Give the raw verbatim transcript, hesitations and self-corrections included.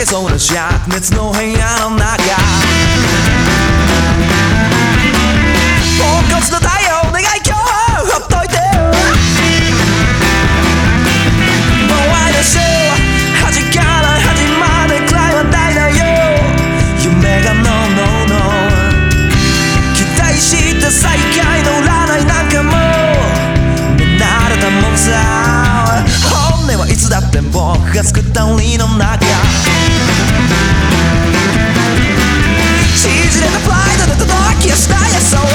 そうな灼熱の部屋の中、ポンコツの太陽お願い今日ほっといて、もう愛でしょ端から端までくらいは大だよ、夢が No No No 期待して再会の占いなんかも見慣れたもんさ、本音はいつだって僕が作った檻の中、縮れたプライドで届きやしたいやそう